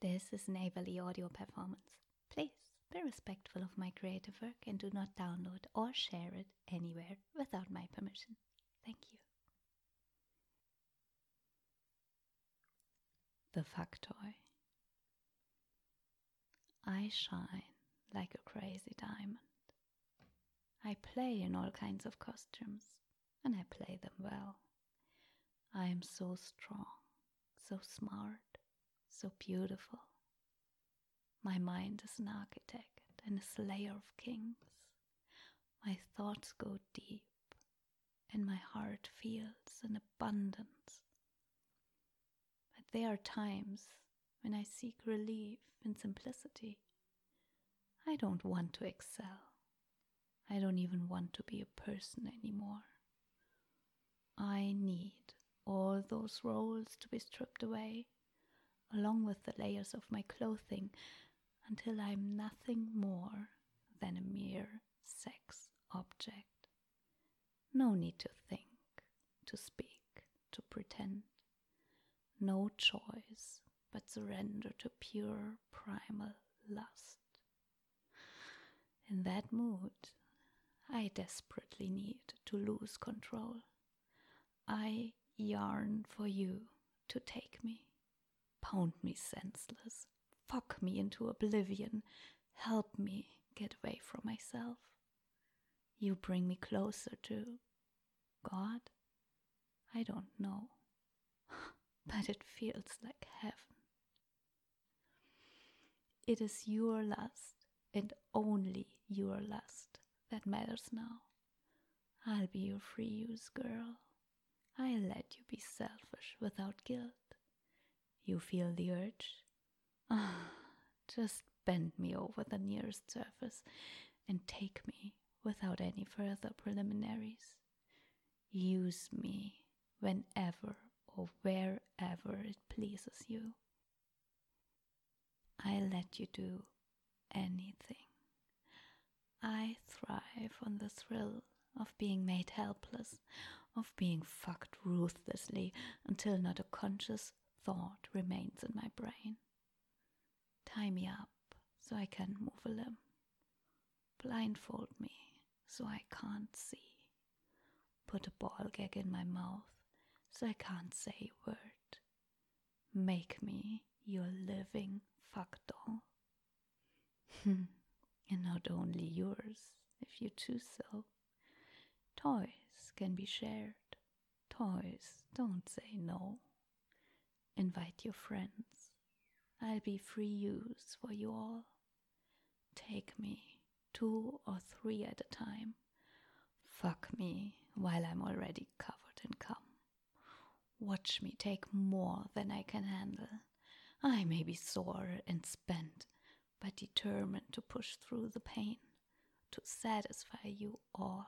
This is an Averly audio performance. Please be respectful of my creative work and do not download or share it anywhere without my permission. Thank you. The Fuck Toy. I shine like a crazy diamond. I play in all kinds of costumes, and I play them well. I am so strong, so smart, so beautiful. My mind is an architect and a slayer of kings. My thoughts go deep, and my heart feels an abundance. But there are times when I seek relief in simplicity. I don't want to excel. I don't even want to be a person anymore. I need all those roles to be stripped away, along with the layers of my clothing, until I'm nothing more than a mere sex object. No need to think, to speak, to pretend. No choice but surrender to pure primal lust. In that mood, I desperately need to lose control. I yearn for you to take me, pound me senseless, fuck me into oblivion, help me get away from myself. You bring me closer to God? I don't know, but it feels like heaven. It is your lust, and only your lust, that matters now. I'll be your free use girl. I'll let you be selfish without guilt. You feel the urge? Just bend me over the nearest surface and take me without any further preliminaries. Use me whenever or wherever it pleases you. I'll let you do anything. I thrive on the thrill of being made helpless, of being fucked ruthlessly until not a conscious thought remains in my brain. Tie me up so I can't move a limb. Blindfold me so I can't see. Put a ball gag in my mouth so I can't say a word. Make me your living fuck doll. And not only yours, if you choose so. Toys can be shared. Toys don't say no. Invite your friends. I'll be free use for you all. Take me 2 or 3 at a time. Fuck me while I'm already covered in cum. Watch me take more than I can handle. I may be sore and spent, but determined to push through the pain, to satisfy you all.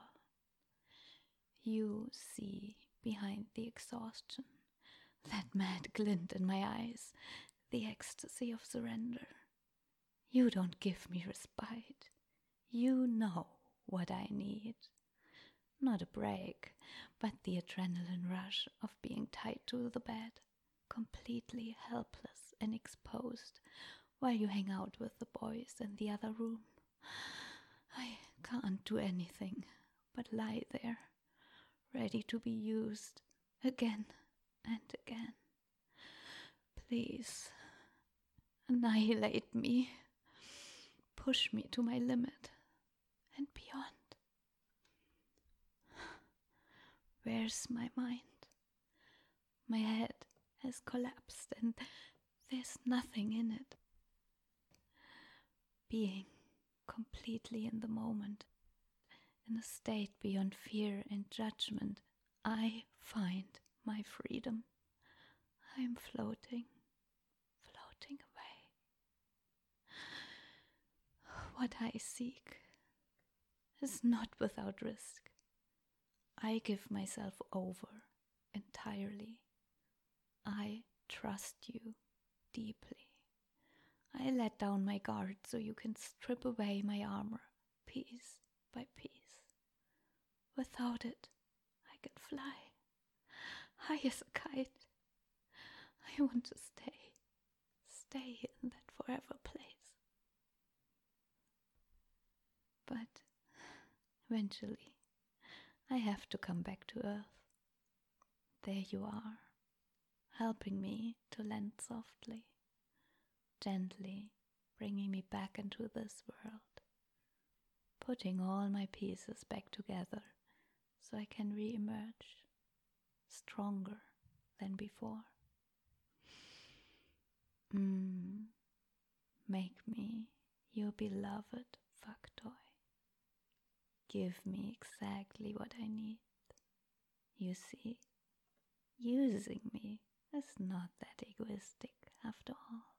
You see behind the exhaustion, that mad glint in my eyes, the ecstasy of surrender. You don't give me respite. You know what I need. Not a break, but the adrenaline rush of being tied to the bed, completely helpless and exposed, while you hang out with the boys in the other room. I can't do anything but lie there, ready to be used again and again. Please, annihilate me. Push me to my limit and beyond. Where's my mind? My head has collapsed and there's nothing in it. Being completely in the moment, in a state beyond fear and judgment, I find my freedom. I'm floating away. What I seek is not without risk. I give myself over entirely. I trust you deeply. I let down my guard so you can strip away my armor piece by piece. Without it, I can fly high as a kite. I want to stay stay in that forever place. But eventually, I have to come back to Earth. There you are, helping me to land softly, gently bringing me back into this world, putting all my pieces back together so I can re-emerge stronger than before. Make me your beloved fuck toy. Give me exactly what I need. You see, using me is not that egoistic after all.